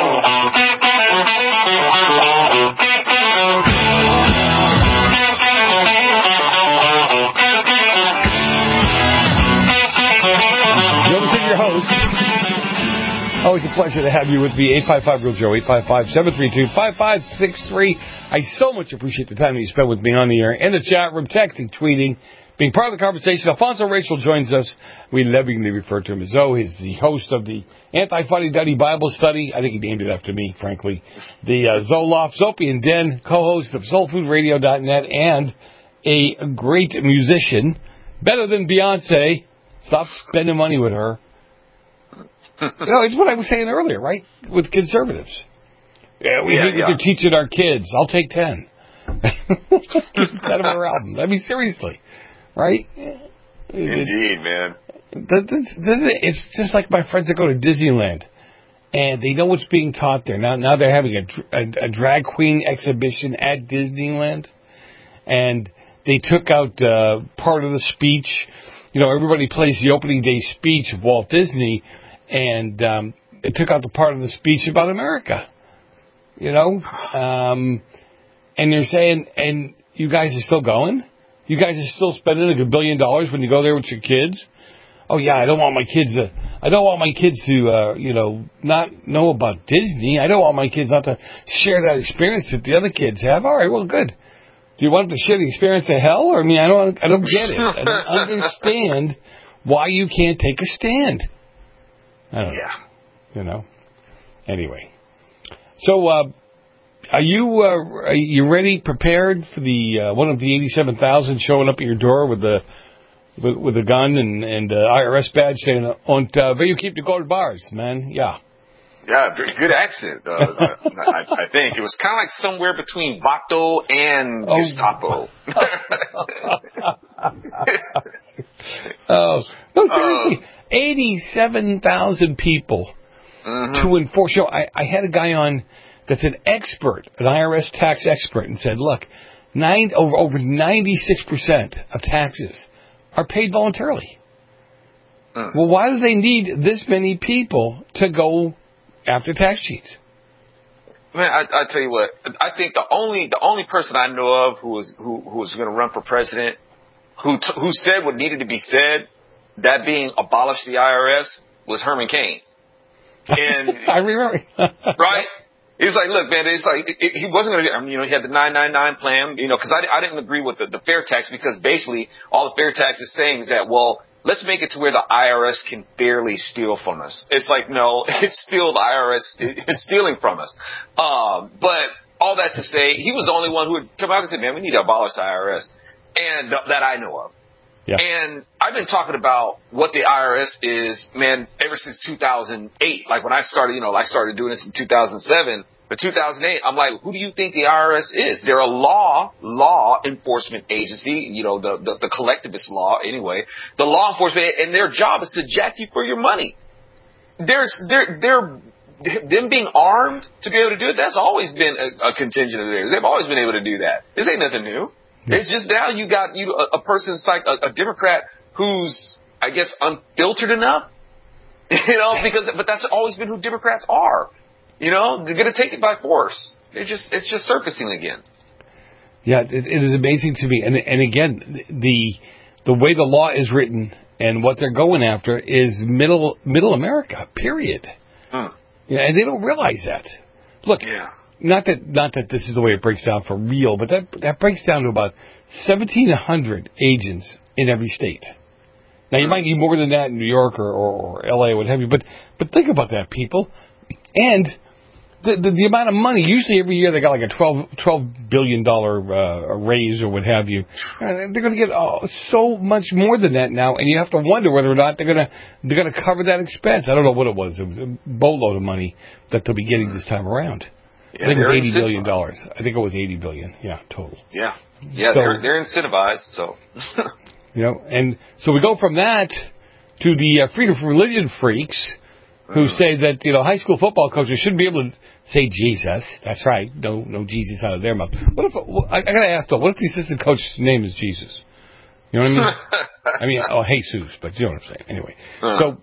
Speaker 2: Your host. Always a pleasure to have you with me. 855-REAL-JOE, 855-732-5563. I so much appreciate the time that you spent with me on the air, in the chat room, texting, tweeting, being part of the conversation. Alfonso Rachel joins us. We lovingly refer to him as Zoe. He's the host of the Anti-Fuddy-Duddy Bible Study. I think he named it after me, frankly. The Zoloft, Soapy and Den, co-host of SoulFoodRadio.net, and a great musician. Better than Beyonce. Stop spending money with her. It's what I was saying earlier, right? With conservatives. Yeah, we need to teach it our kids. I'll take 10. Instead of our album. I mean, seriously. Right?
Speaker 1: Indeed, man.
Speaker 2: It's just like my friends that go to Disneyland. And they know what's being taught there. Now they're having a drag queen exhibition at Disneyland. And they took out part of the speech. You know, everybody plays the opening day speech of Walt Disney, and they took out the part of the speech about America. You know? And they're saying, and you guys are still going? You guys are still spending $1 billion when you go there with your kids? Oh, yeah, I don't want my kids to not know about Disney. I don't want my kids not to share that experience that the other kids have. All right, well, good. Do you want them to share the experience of hell? Or, I mean, I don't get it. I don't understand why you can't take a stand. I don't know. You know? Anyway. So, are you ready, prepared for the one of the 87,000 showing up at your door with a gun and IRS badge saying, "Und will you keep the gold bars, man?" Yeah.
Speaker 1: Yeah, good accent. I think it was kind of like somewhere between Vato and Gestapo.
Speaker 2: No, seriously, 87,000 people to enforce. So I had a guy on that's an expert, an IRS tax expert, and said, look, over 96% of taxes are paid voluntarily. Well, why do they need this many people to go after tax cheats?
Speaker 1: Man, I tell you what, I think the only person I know of who was going to run for president, who said what needed to be said, that being abolish the IRS, was Herman Cain. And
Speaker 2: I remember,
Speaker 1: right? He was like, look, man, it's like he wasn't going to. I mean, he had the 999 plan, because I didn't agree with the fair tax, because basically all the fair tax is saying is that, well, let's make it to where the IRS can fairly steal from us. It's like, no, it's still the IRS is stealing from us. But all that to say, he was the only one who would come out and say, man, we need to abolish the IRS, and that I know of. Yeah. And I've been talking about what the IRS is, man, ever since 2008. Like when I started, I started doing this in 2007. But 2008, I'm like, who do you think the IRS is? They're a law enforcement agency, the collectivist law anyway. The law enforcement, and their job is to jack you for your money. Them being armed to be able to do it, that's always been a contingent of theirs. They've always been able to do that. This ain't nothing new. It's just now you got a person like a Democrat who's, I guess, unfiltered enough, but that's always been who Democrats are. They're going to take it by force. It's just surfacing again.
Speaker 2: Yeah, it is amazing to me. And again, the way the law is written and what they're going after is middle America, period. Yeah, and they don't realize that. Look, not that this is the way it breaks down for real, but that breaks down to about 1,700 agents in every state. Now, you might need more than that in New York or L.A., what have you, but think about that, people. And the amount of money, usually every year they got like a $12 billion raise or what have you. They're going to get so much more than that now, and you have to wonder whether or not they're going to cover that expense. I don't know what it was. It was a boatload of money that they'll be getting this time around.
Speaker 1: Yeah,
Speaker 2: I think it was $80 billion. I think it was $80 billion. Yeah, total.
Speaker 1: Yeah, so, they're incentivized. So,
Speaker 2: and so we go from that to the freedom from religion freaks who say that high school football coaches shouldn't be able to say Jesus. That's right. No Jesus out of their mouth. What if I got to ask though? What if the assistant coach's name is Jesus? You know what I mean? Jesus, but you know what I'm saying. Anyway, so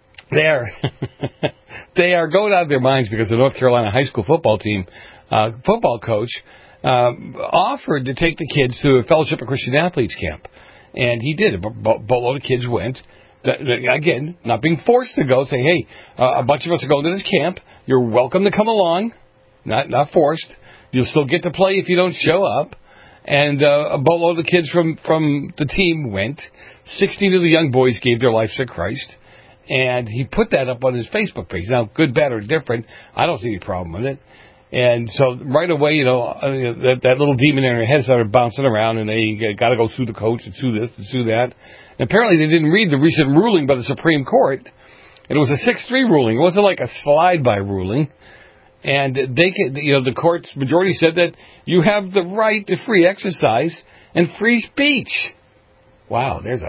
Speaker 2: they are going out of their minds because the North Carolina high school football team football coach offered to take the kids to a Fellowship of Christian Athletes camp, and he did. A boatload of kids went. Again, not being forced to go, say, hey, a bunch of us are going to this camp. You're welcome to come along. Not forced. You'll still get to play if you don't show up. And a boatload of kids from the team went. 16 of the young boys gave their lives to Christ. And he put that up on his Facebook page. Now, good, bad, or different, I don't see any problem with it. And so right away, that little demon in their head started bouncing around, and they got to go sue the coach and sue this and sue that. And apparently they didn't read the recent ruling by the Supreme Court. And it was a 6-3 ruling. It wasn't like a slide-by ruling. And the court's majority said that you have the right to free exercise and free speech. Wow, there's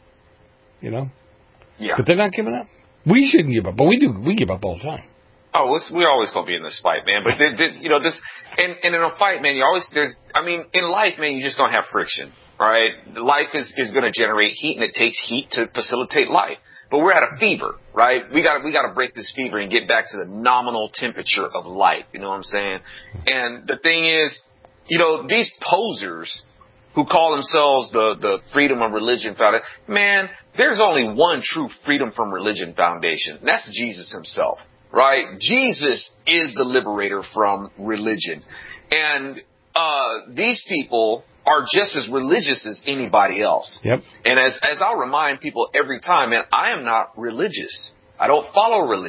Speaker 1: Yeah.
Speaker 2: But they're not giving up. We shouldn't give up, but we do. We give up all the time.
Speaker 1: Oh, we're always going to be in this fight, man. But this, and in a fight, man, in life, man, you just don't have friction, right? Life is going to generate heat, and it takes heat to facilitate life. But we're at a fever, right? We got to break this fever and get back to the nominal temperature of life. You know what I'm saying? And the thing is, these posers who call themselves the Freedom of Religion Foundation, man, there's only one true Freedom from Religion Foundation, and that's Jesus himself. Right? Jesus is the liberator from religion. And these people are just as religious as anybody else.
Speaker 2: Yep.
Speaker 1: And as I'll remind people every time, man, I am not religious. I don't follow religion.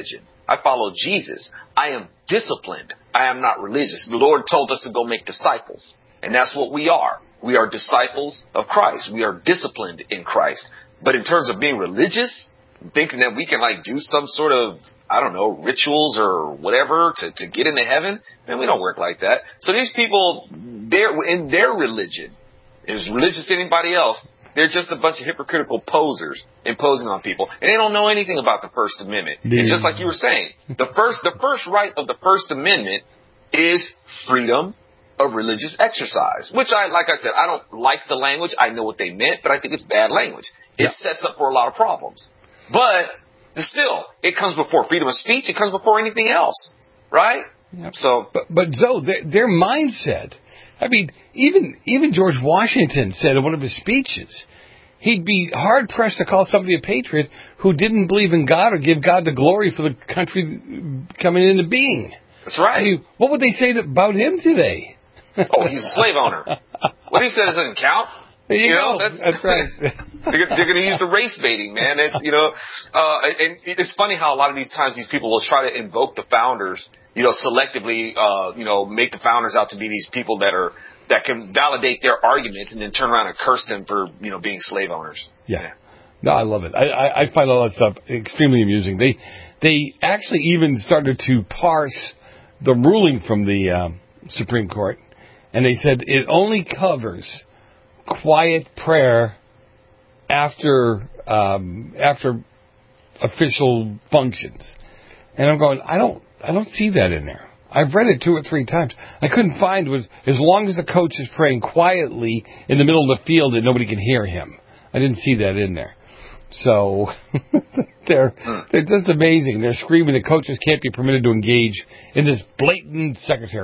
Speaker 1: I follow Jesus. I am disciplined. I am not religious. The Lord told us to go make disciples. And that's what we are. We are disciples of Christ. We are disciplined in Christ. But in terms of being religious, thinking that we can like do some sort of, I don't know, rituals or whatever to get into heaven, man, we don't work like that. So these people, they're in their religion, as religious as anybody else, they're just a bunch of hypocritical posers imposing on people. And they don't know anything about the First Amendment. And just like you were saying, the first right of the First Amendment is freedom of religious exercise, which like I said, I don't like the language. I know what they meant, but I think it's bad language. It sets up for a lot of problems. But still, it comes before freedom of speech. It comes before anything else, right?
Speaker 2: Yep. So, but Zoe, their mindset. I mean, even George Washington said in one of his speeches, he'd be hard pressed to call somebody a patriot who didn't believe in God or give God the glory for the country coming into being.
Speaker 1: That's right.
Speaker 2: I mean, what would they say about him today?
Speaker 1: Oh, he's a slave owner. What he said doesn't count.
Speaker 2: There you go.
Speaker 1: That's right. They're going to use the race baiting, man. It's, and it's funny how a lot of these times these people will try to invoke the founders, selectively, make the founders out to be these people that can validate their arguments and then turn around and curse them for, being slave owners.
Speaker 2: Yeah. No, I love it. I find all that stuff extremely amusing. They actually even started to parse the ruling from the Supreme Court, and they said it only covers quiet prayer after official functions. And I'm going, I don't see that in there. I've read it 2 or 3 times. I couldn't find was as long as the coach is praying quietly in the middle of the field and nobody can hear him. I didn't see that in there. So they're just amazing. They're screaming that coaches can't be permitted to engage in this blatant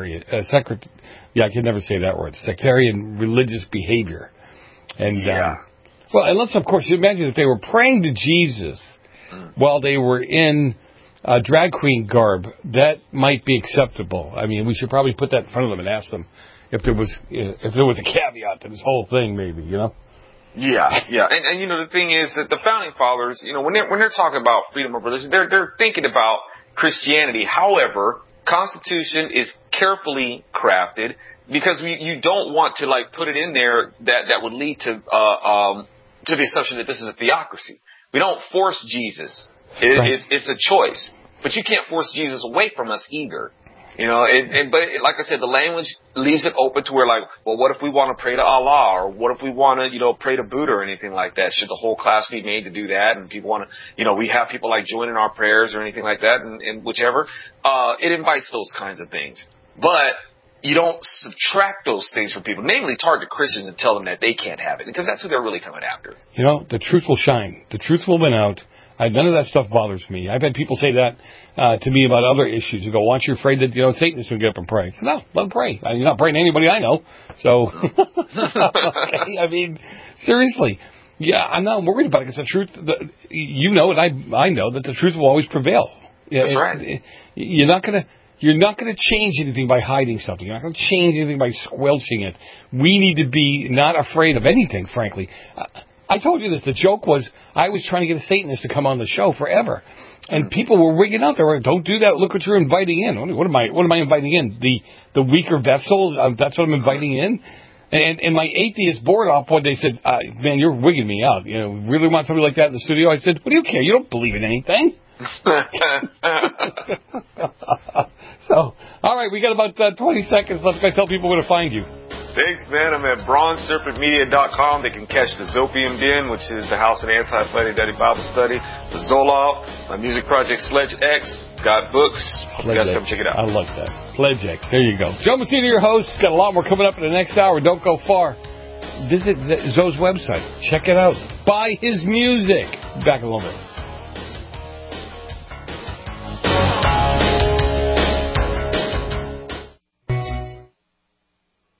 Speaker 2: I can never say that word, sectarian religious behavior. And unless of course you imagine if they were praying to Jesus while they were in drag queen garb, that might be acceptable. I mean, we should probably put that in front of them and ask them if there was a caveat to this whole thing, maybe, Yeah.
Speaker 1: And the thing is that the founding fathers, when they're talking about freedom of religion, they're thinking about Christianity. However, Constitution is carefully crafted because you don't want to put it in there that would lead to the assumption that this is a theocracy. We don't force Jesus. It's a choice, but you can't force Jesus away from us either. But like I said, the language leaves it open to where what if we want to pray to Allah, or what if we want to, pray to Buddha or anything like that? Should the whole class be made to do that? And people want to, we have people joining our prayers or anything like that, and whichever. It invites those kinds of things. But you don't subtract those things from people, namely target Christians and tell them that they can't have it, because that's who they're really coming after.
Speaker 2: The truth will shine. The truth will win out. None of that stuff bothers me. I've had people say that to me about other issues. You go, aren't you afraid that Satan's going to get up and pray? I said, no, let him pray. You're not praying to anybody I know. So, okay, I mean, seriously. Yeah, I'm not worried about it because the truth, and I know that the truth will always prevail.
Speaker 1: That's right.
Speaker 2: You're not going to change anything by hiding something. You're not going to change anything by squelching it. We need to be not afraid of anything, frankly. I told you this. The joke was I was trying to get a Satanist to come on the show forever, and people were wigging out. They were, don't do that. Look what you're inviting in. What am I inviting in? The weaker vessel. That's what I'm inviting in. And my atheist board op one day said, "Man, you're wigging me out. Really want somebody like that in the studio?" I said, "What do you care? You don't believe in anything." So, all right, we got about 20 seconds left. Can I tell people where to find you?
Speaker 1: Thanks, man. I'm at bronzeserpentmedia.com. They can catch the Zopium Den, which is the House of Anti-Fuddy Duddy Bible Study, the Zoloft, my music project Sledge X, got books. You guys come check it out.
Speaker 2: I like that. Pledge X. There you go. Joe Messina, your host. Got a lot more coming up in the next hour. Don't go far. Visit Zoe's website. Check it out. Buy his music. Back in a little bit.